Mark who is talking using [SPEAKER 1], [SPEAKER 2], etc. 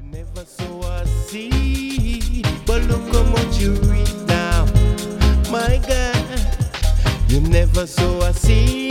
[SPEAKER 1] Never saw a seed, but look how much you reap now. My God, you never saw a seed.